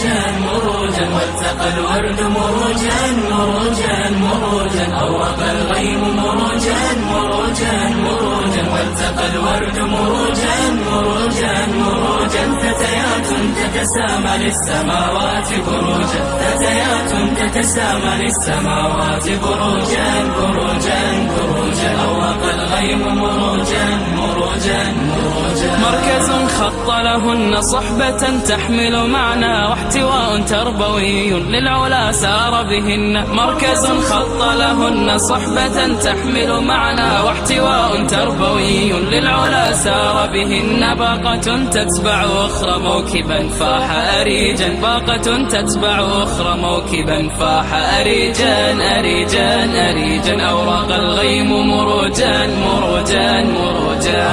مروجا مروجا والتقى الورد مروجا مروجا مروجا أورق الغيم مروجا مروجا مروجا والتقى الورد مروجا مروجا مروجا فتيات تتسامى للسماوات بروجا فتيات تتسامى للسماوات بروجا بروجا بروجا أورق الغيم مروجا مروجا مروجا مركز خط لهن صحبة تحمل معنى واحتواء تربوي للعلا سار بهن مركز خط لهن صحبة تحمل معنى واحتواء تربوي للعلا سار بهن باقة تتبع أخرى موكبا فاح أريجا باقة تتبع أخرى موكبا فاح أريجا أريجا أريجا أوراق الغيم مروجا مروجا مروجا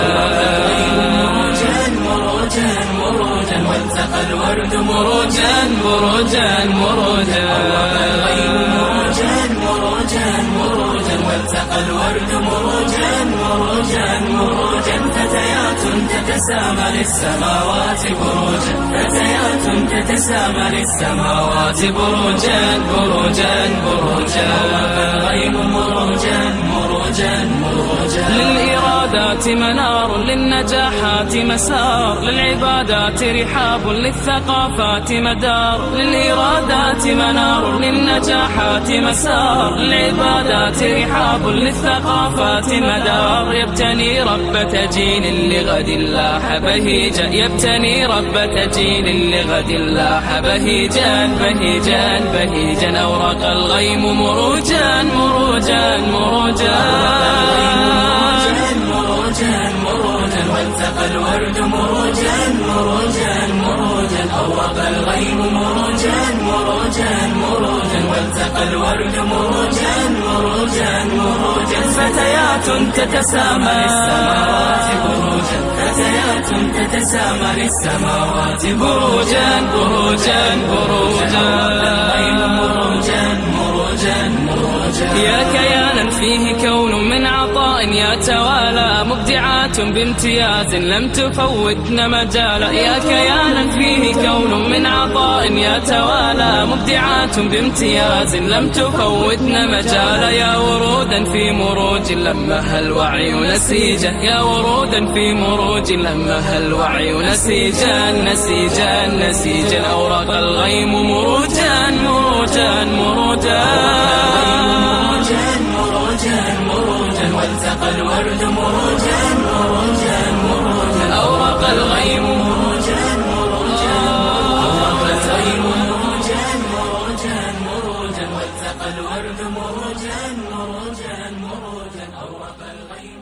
مروجا والتقى الورد مروجا مروجا مروجا مروجا مروجا مروجا والتقى الورد مروجا مروجا مروجا فتيات تتسامى للسماوات بروجا فتيات تتسامى للسماوات بروجا بروجا بروجا الغيم مروجا مروجا مروجا للإرادات منار للنجاحات مسار للعبادات رحاب للثقافات مدار للإرادات منار للنجاحات مسار للعبادات رحاب للثقافات مدار يبتني ربة جيل لغد لاح بهيجا يبتني ربة جيل لغد لاح بهيجا بهيجا بهيجا أوراق الغيم مروجا مروجا مروجا والتقى الورد مروجا مروجا مروجا أورق الغيم مروجا مروجا مروجا والتقى الورد مروجا مروجا مروجا فتيات تتسامى للسماوات بروجا فتيات تتسامى للسماوات بروجا بروجا بروجا مروجا مروجا مروجا يا كيانا فيه كون من عطاء يتوالى مبدعات بامتياز لم تفوتن مجالا يا كيانا فيه كون من عطاء يتوالى مبدعات بامتياز لم تفوتن مجالا يا ورودا في مروج لمها الوعي نسيجا يا ورودا في مروج لمها الوعي نسيجا نسيجا نسيجا أوراق الغيم مروجا مروجا مروجا والتقى الورد مروجا مروجا مروجا أورق الغيم مروجا مروجا أورق الغيم مروجا مروجا مروجا والتقى الورد مروجا مروجا مروجا أورق الغيم